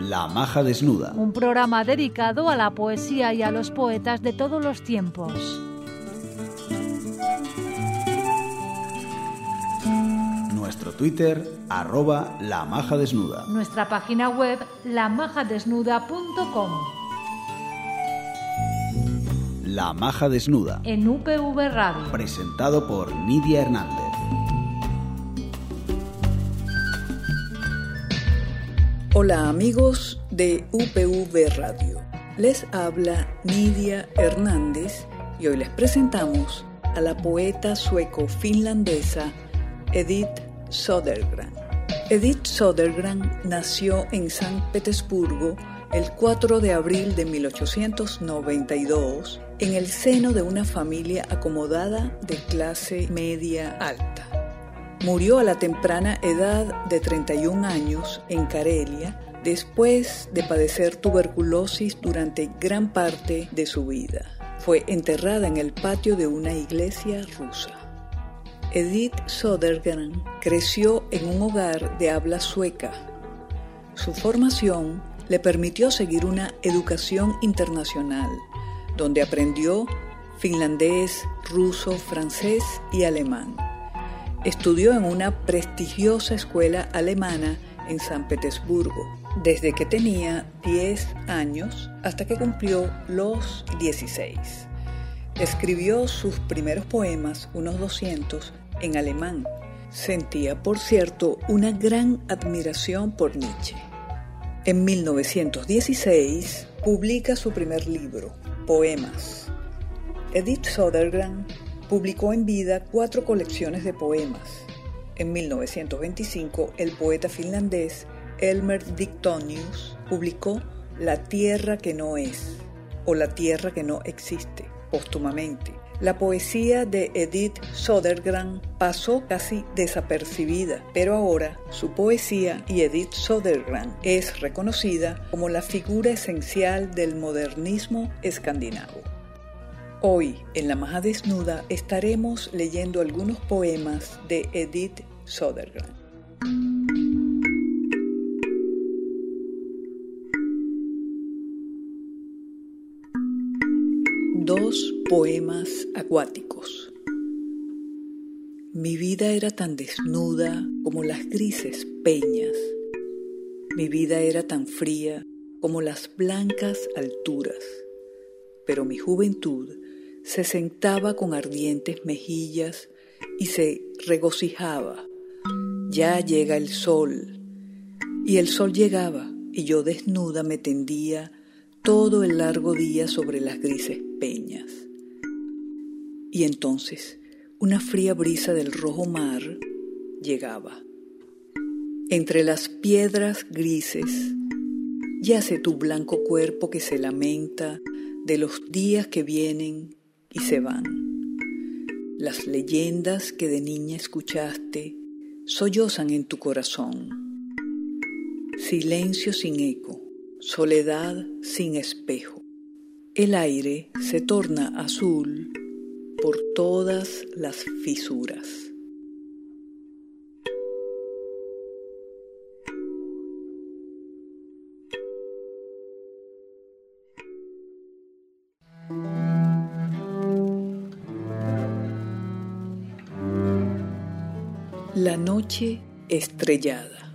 La Maja Desnuda. Un programa dedicado a la poesía y a los poetas de todos los tiempos. Nuestro Twitter, @lamajadesnuda. Nuestra página web, lamajadesnuda.com. La Maja Desnuda. En UPV Radio. Presentado por Nidia Hernández. Hola amigos de UPV Radio. Les habla Nidia Hernández y hoy les presentamos a la poeta sueco-finlandesa Edith Södergran. Edith Södergran nació en San Petersburgo el 4 de abril de 1892 en el seno de una familia acomodada de clase media alta. Murió a la temprana edad de 31 años en Karelia después de padecer tuberculosis durante gran parte de su vida. Fue enterrada en el patio de una iglesia rusa. Edith Södergran creció en un hogar de habla sueca. Su formación le permitió seguir una educación internacional, donde aprendió finlandés, ruso, francés y alemán. Estudió en una prestigiosa escuela alemana en San Petersburgo, desde que tenía 10 años hasta que cumplió los 16. Escribió sus primeros poemas, unos 200, en alemán. Sentía, por cierto, una gran admiración por Nietzsche. En 1916 publica su primer libro, Poemas. Edith Södergran publicó en vida 4 colecciones de poemas. En 1925, el poeta finlandés Elmer Diktonius publicó La tierra que no es, o La tierra que no existe, póstumamente. La poesía de Edith Södergran pasó casi desapercibida, pero ahora su poesía y Edith Södergran es reconocida como la figura esencial del modernismo escandinavo. Hoy, en La Maja Desnuda, estaremos leyendo algunos poemas de Edith Södergran. Dos poemas acuáticos. Mi vida era tan desnuda como las grises peñas. Mi vida era tan fría como las blancas alturas. Pero mi juventud se sentaba con ardientes mejillas y se regocijaba. Ya llega el sol. Y el sol llegaba, y yo desnuda me tendía todo el largo día sobre las grises peñas. Y entonces una fría brisa del rojo mar llegaba. Entre las piedras grises yace tu blanco cuerpo que se lamenta de los días que vienen y se van. Las leyendas que de niña escuchaste sollozan en tu corazón. Silencio sin eco, soledad sin espejo. El aire se torna azul por todas las fisuras. La noche estrellada.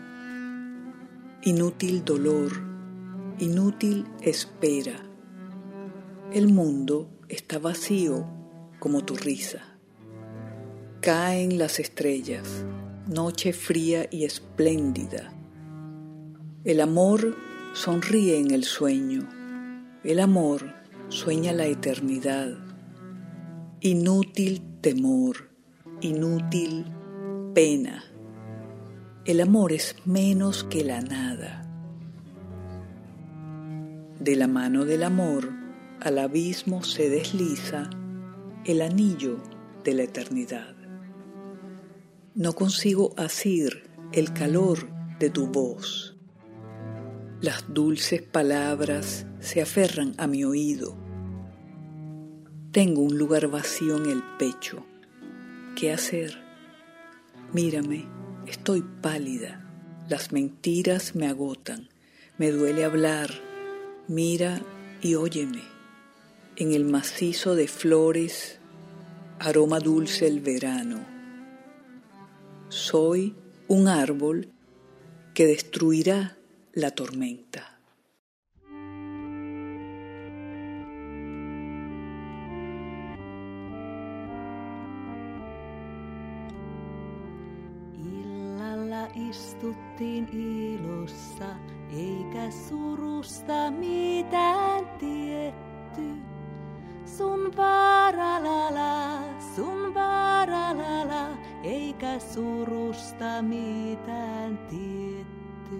Inútil dolor, inútil espera. El mundo está vacío como tu risa. Caen las estrellas, noche fría y espléndida. El amor sonríe en el sueño. El amor sueña la eternidad. Inútil temor, inútil pena. El amor es menos que la nada. De la mano del amor al abismo se desliza el anillo de la eternidad. No consigo asir el calor de tu voz. Las dulces palabras se aferran a mi oído. Tengo un lugar vacío en el pecho. ¿Qué hacer? Mírame, estoy pálida. Las mentiras me agotan. Me duele hablar, mira y óyeme. En el macizo de flores, aroma dulce el verano. Soy un árbol que destruirá la tormenta. Istuttiin ilossa, eikä surusta mitään tietty. Sun vaaralala, eikä surusta mitään tietty.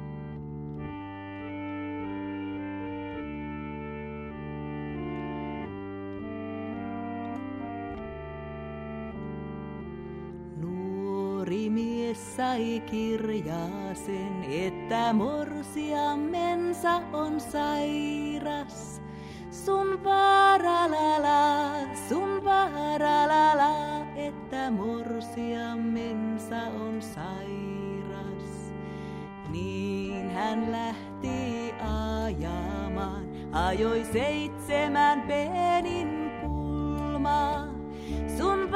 Nuori mies sai kirjaasen, että morsiamensa on sairas. Sun vaaralala, että morsiamensa on sairas. Niin hän lähti ajamaan, ajoi 7 penin pulmaa. Sun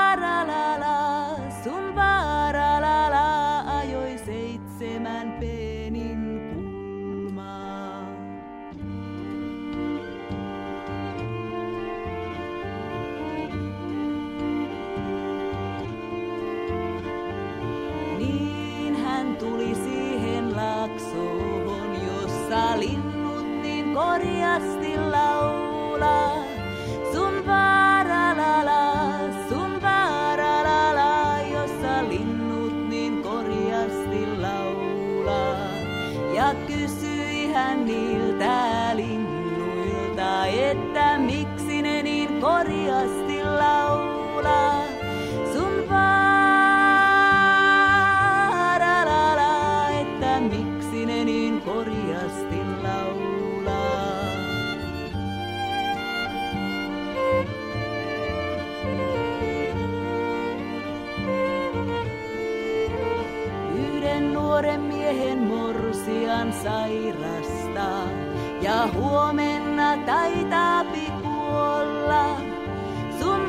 vaaralala, ajoi 7 penin pulmaa. Niin hän tuli siihen laaksoon, jossa linnut niin korjasti laulaa. Sun vaaralala, jossa linnut niin korjasti laulaa. Ja kysyi hän niiltä linnuilta, että miksi ne niin korjasti laulaa. Sun vaaralala, että miksi ne niin korjasti laulaa. Nuoren miehen morsian sairastaa ja huomenna taitaapi kuolla. Sun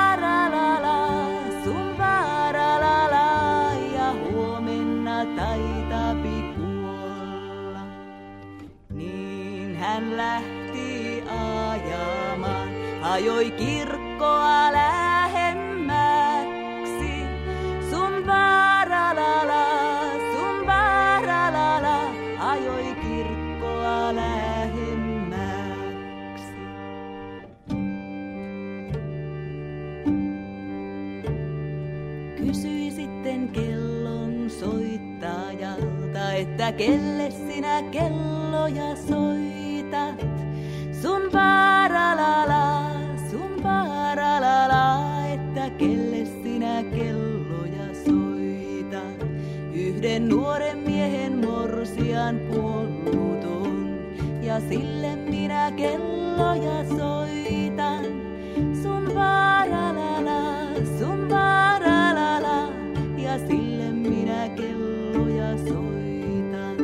vaaralala ja huomenna taitaapi kuolla. Niin hän lähti ajamaan, ajoi kirkkoa lähemmäksi. Sun vaaralala ajoi kirkkoa lähemmäksi. Kysyi sitten kellon soittajalta, että kelle sinä kelloja soitat. Sun vaaralala, että kelle sinä kelloja soitat. Yhden nuoren miehen morsian kuollut on, ja sille minä kelloja soitan. Sun vaaralala, ja sille minä kelloja soitan.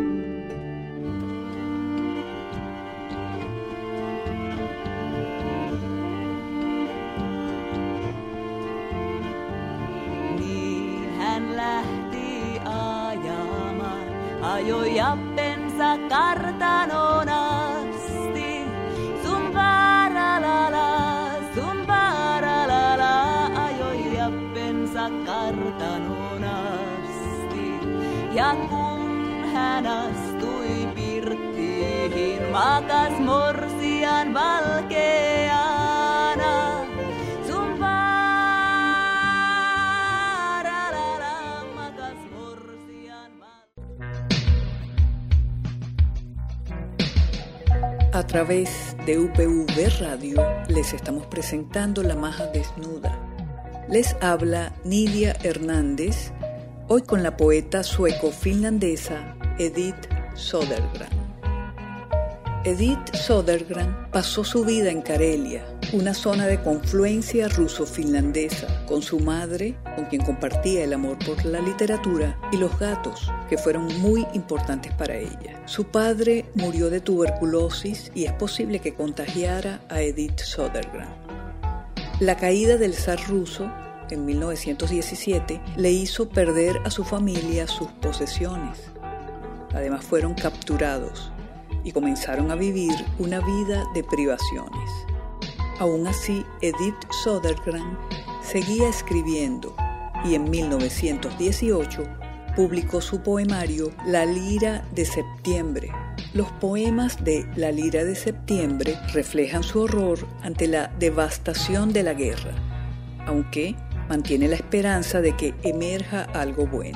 Niin hän lähti ajamaan, ajoi appensa kartanoon asti. Sun vaaralala, ajoi appensa kartanoon asti. Ja kun hän astui pirttiin, makas morsian valkeana. Sun vaaralala, makas morsian valkeana. A través de UPV Radio les estamos presentando La Maja Desnuda. Les habla Nidia Hernández, hoy con la poeta sueco-finlandesa Edith Södergran. Edith Södergran pasó su vida en Karelia, una zona de confluencia ruso-finlandesa, con su madre, con quien compartía el amor por la literatura, y los gatos, que fueron muy importantes para ella. Su padre murió de tuberculosis y es posible que contagiara a Edith Södergran. La caída del zar ruso en 1917 le hizo perder a su familia sus posesiones. Además fueron capturados y comenzaron a vivir una vida de privaciones. Aún así, Edith Södergran seguía escribiendo y en 1918 publicó su poemario La Lira de Septiembre. Los poemas de La Lira de Septiembre reflejan su horror ante la devastación de la guerra, aunque mantiene la esperanza de que emerja algo bueno.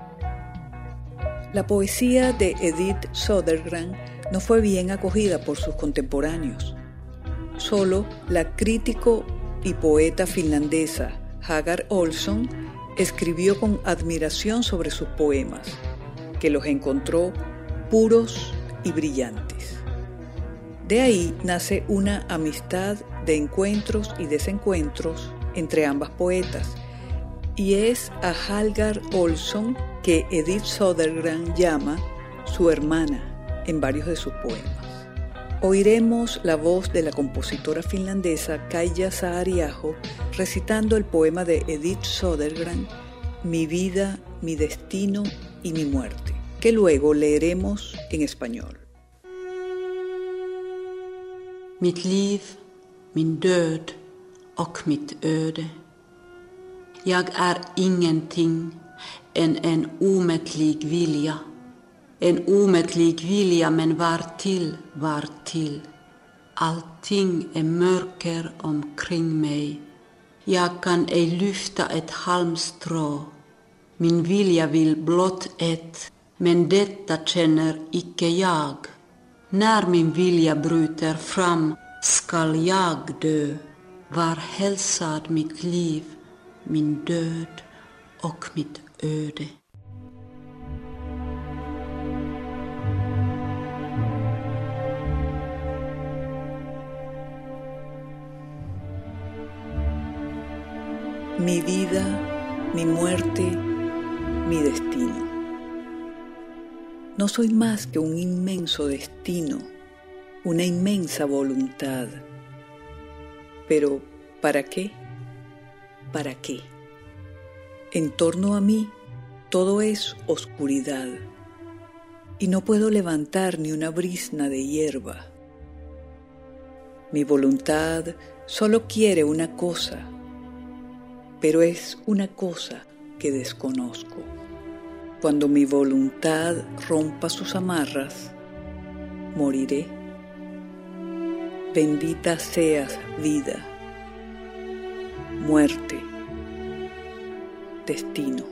La poesía de Edith Södergran no fue bien acogida por sus contemporáneos. Solo la crítico y poeta finlandesa Hagar Olson escribió con admiración sobre sus poemas, que los encontró puros y brillantes. De ahí nace una amistad de encuentros y desencuentros entre ambas poetas, y es a Hagar Olson que Edith Södergran llama su hermana en varios de sus poemas. Oiremos la voz de la compositora finlandesa Kaija Saariaho recitando el poema de Edith Södergran, Mi vida, mi destino y mi muerte, que luego leeremos en español. Mitt liv, min död och mitt öde. Jag är ingenting än en omättlig vilja. En omättlig vilja, men var till. Allting är mörker omkring mig. Jag kan ej lyfta ett halmstrå. Min vilja vill blott ett, men detta känner icke jag. När min vilja bryter fram skall jag dö. Var hälsad mitt liv, min död och mitt öde. Mi vida, mi muerte, mi destino. No soy más que un inmenso destino, una inmensa voluntad. Pero, ¿para qué? ¿Para qué? En torno a mí todo es oscuridad y no puedo levantar ni una brizna de hierba. Mi voluntad solo quiere una cosa, pero es una cosa que desconozco. Cuando mi voluntad rompa sus amarras, moriré. Bendita seas, vida, muerte, destino.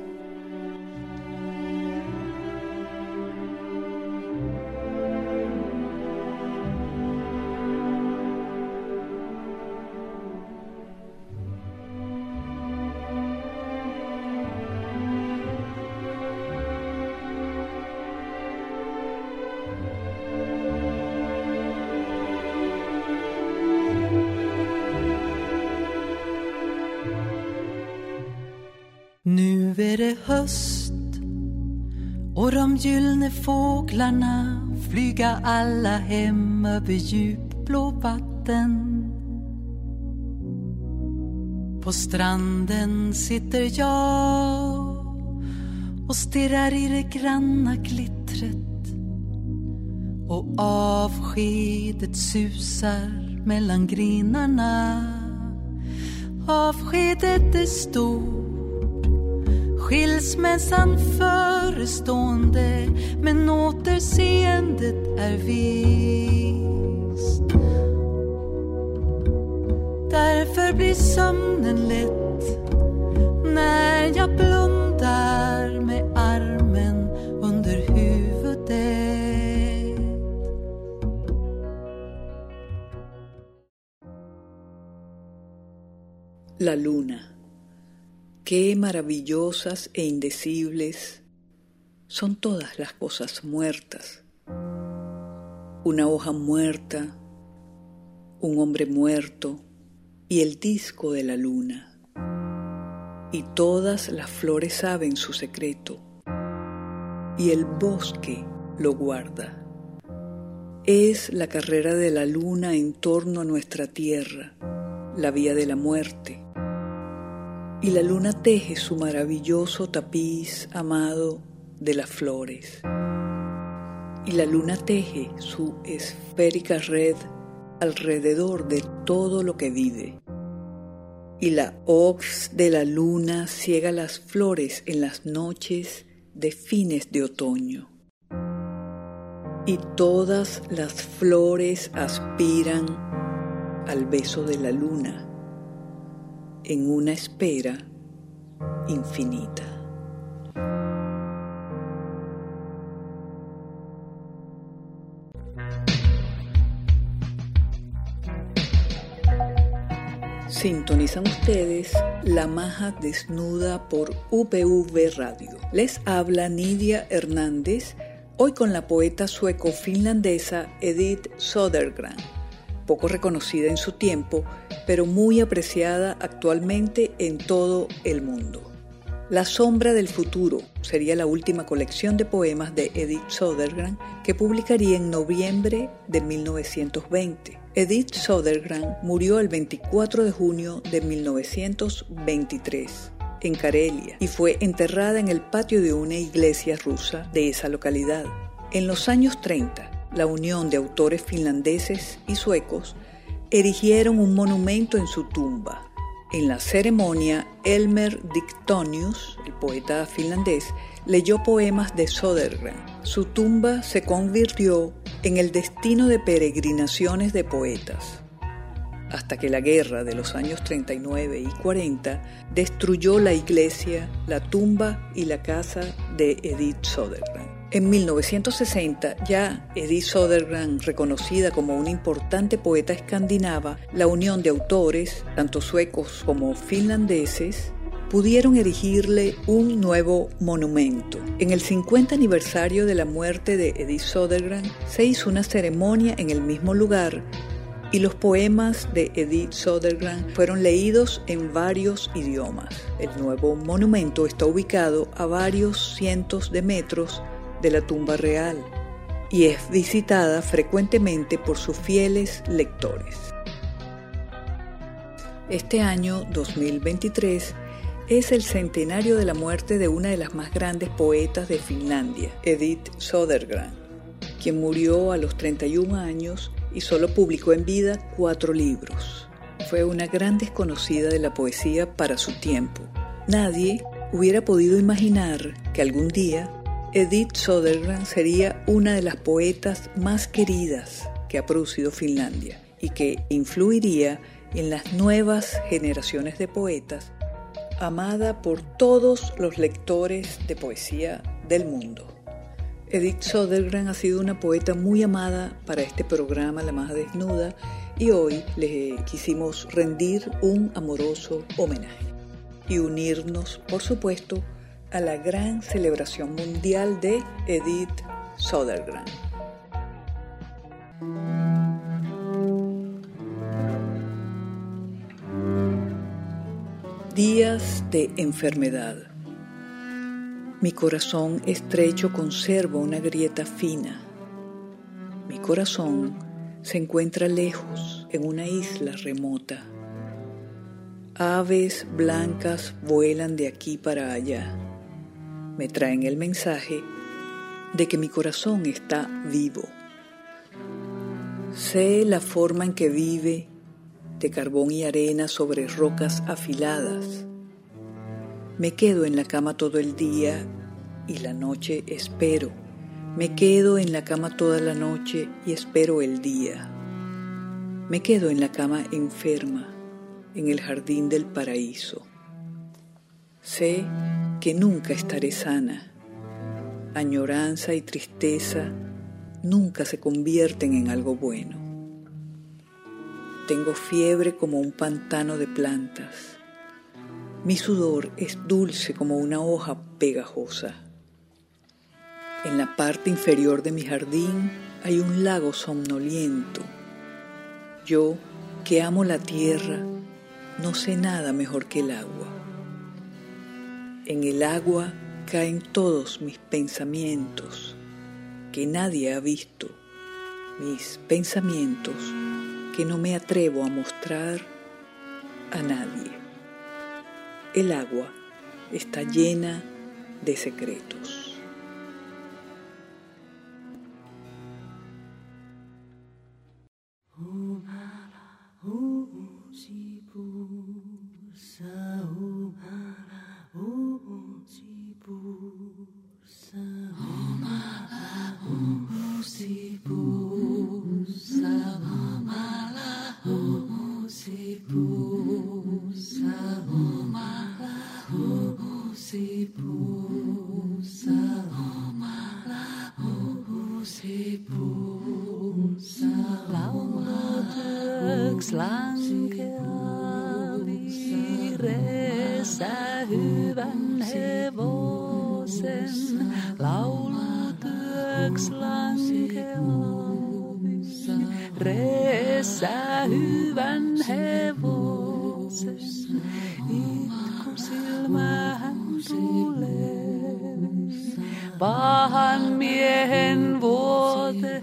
Nu är det höst och de gyllene fåglarna flyga alla hem över djupblå vatten. På stranden sitter jag och stirrar i det granna glittret och avskedet susar mellan grenarna. Avskedet är stort, skilsmässan förestående, men återseendet är visst. Därför blir sömnen lätt när jag blundar med armen under huvudet. La luna. Qué maravillosas e indecibles son todas las cosas muertas. Una hoja muerta, un hombre muerto, y el disco de la luna. Y todas las flores saben su secreto, y el bosque lo guarda. Es la carrera de la luna en torno a nuestra tierra, la vía de la muerte. Y la luna teje su maravilloso tapiz amado de las flores. Y la luna teje su esférica red alrededor de todo lo que vive. Y la hoz de la luna ciega las flores en las noches de fines de otoño. Y todas las flores aspiran al beso de la luna en una espera infinita. Sintonizan ustedes La Maja Desnuda por UPV Radio. Les habla Nidia Hernández, hoy con la poeta sueco-finlandesa Edith Södergran, poco reconocida en su tiempo, pero muy apreciada actualmente en todo el mundo. La sombra del futuro sería la última colección de poemas de Edith Södergran que publicaría en noviembre de 1920. Edith Södergran murió el 24 de junio de 1923 en Karelia y fue enterrada en el patio de una iglesia rusa de esa localidad. En los años 30, la unión de autores finlandeses y suecos erigieron un monumento en su tumba. En la ceremonia, Elmer Diktonius, el poeta finlandés, leyó poemas de Södergran. Su tumba se convirtió en el destino de peregrinaciones de poetas, hasta que la guerra de los años 39 y 40 destruyó la iglesia, la tumba y la casa de Edith Södergran. En 1960, ya Edith Södergran, reconocida como una importante poeta escandinava, la unión de autores, tanto suecos como finlandeses, pudieron erigirle un nuevo monumento. En el 50 aniversario de la muerte de Edith Södergran, se hizo una ceremonia en el mismo lugar y los poemas de Edith Södergran fueron leídos en varios idiomas. El nuevo monumento está ubicado a varios cientos de metros de la tumba real y es visitada frecuentemente por sus fieles lectores. Este año 2023 es el centenario de la muerte de una de las más grandes poetas de Finlandia, Edith Södergran, quien murió a los 31 años y solo publicó en vida 4 libros. Fue una gran desconocida de la poesía para su tiempo. Nadie hubiera podido imaginar que algún día Edith Södergran sería una de las poetas más queridas que ha producido Finlandia y que influiría en las nuevas generaciones de poetas, amada por todos los lectores de poesía del mundo. Edith Södergran ha sido una poeta muy amada para este programa La Maja Desnuda y hoy le quisimos rendir un amoroso homenaje y unirnos, por supuesto, a la gran celebración mundial de Edith Södergran. Días de enfermedad. Mi corazón estrecho conserva una grieta fina. Mi corazón se encuentra lejos en una isla remota. Aves blancas vuelan de aquí para allá. Me traen el mensaje de que mi corazón está vivo. Sé la forma en que vive, de carbón y arena sobre rocas afiladas. Me quedo en la cama todo el día y la noche espero. Me quedo en la cama toda la noche y espero el día. Me quedo en la cama enferma, en el jardín del paraíso. Sé que nunca estaré sana. Añoranza y tristeza nunca se convierten en algo bueno. Tengo fiebre como un pantano de plantas. Mi sudor es dulce como una hoja pegajosa. En la parte inferior de mi jardín hay un lago somnoliento. Yo, que amo la tierra, no sé nada mejor que el agua. En el agua caen todos mis pensamientos que nadie ha visto, mis pensamientos que no me atrevo a mostrar a nadie. El agua está llena de secretos. Laulutyöks lankeaa vihreässä hyvän hevosen. Laulutyöks lankeaa vihreässä hyvän hevosen. Itku silmähän tulee pahan miehen vuoteen.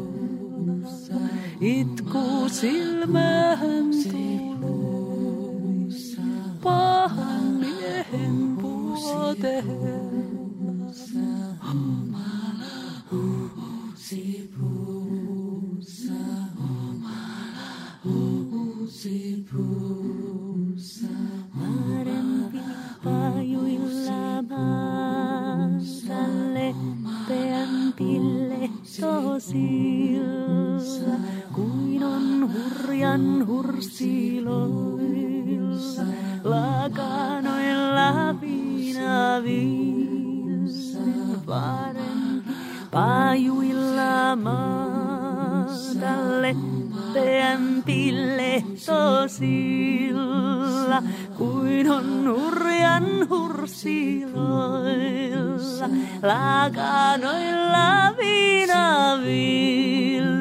Itku silmähän tulee pahan miehen vuoteen. Parempi pajuilla maassa leppeämpille tosilla kuin on hurjan hursiloilla lakanoilla viinavilla. Parempi pajuilla maassa leppeämpille tosilla kuin on hurjan hursiloilla lakanoilla viinavillin.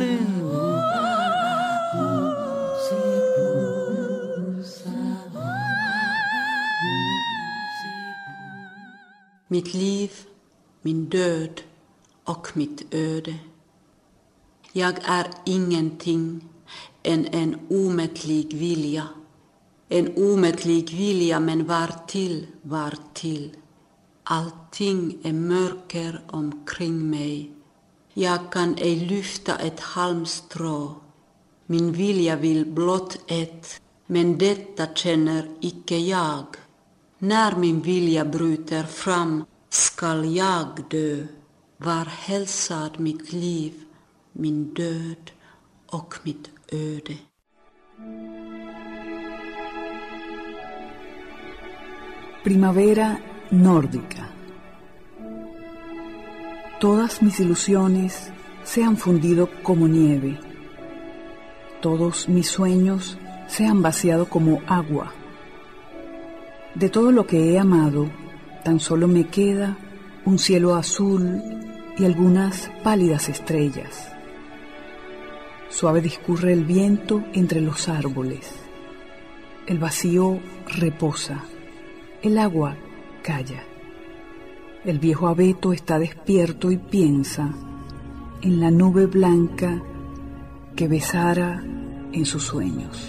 Mitt liv, min död och mitt öde. Jag är ingenting än en omättlig vilja. En omättlig vilja, men var till. Allting är mörker omkring mig. Jag kan ej lyfta ett halmstrå. Min vilja vill blott ett, men detta känner icke jag. När min vilja bryter fram skall jag dö. Var hälsad mitt liv, min död och mitt öde. Primavera nórdica. Todas mis ilusiones se han fundido como nieve. Todos mis sueños se han vaciado como agua. De todo lo que he amado, tan solo me queda un cielo azul y algunas pálidas estrellas. Suave discurre el viento entre los árboles. El vacío reposa. El agua calla. El viejo abeto está despierto y piensa en la nube blanca que besara en sus sueños.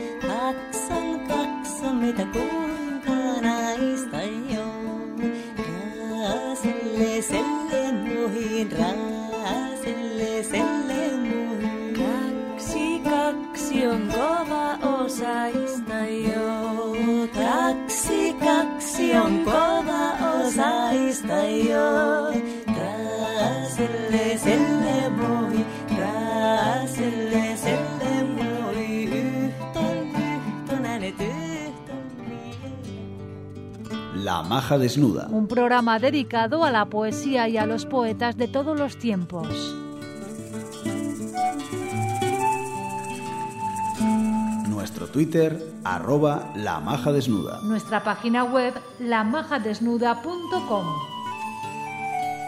mitä kuinka naista jo. on kova osaista jo. Kaksi on kova osaista jo. Traaselle selle moi, traaselle selle moi. Yhtön äänet yhtön La Maja Desnuda. Un programa dedicado a la poesía y a los poetas de todos los tiempos. Nuestro Twitter, @lamajadesnuda. Nuestra página web, lamajadesnuda.com.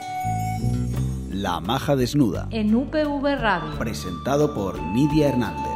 La Maja Desnuda. En UPV Radio. Presentado por Nidia Hernández.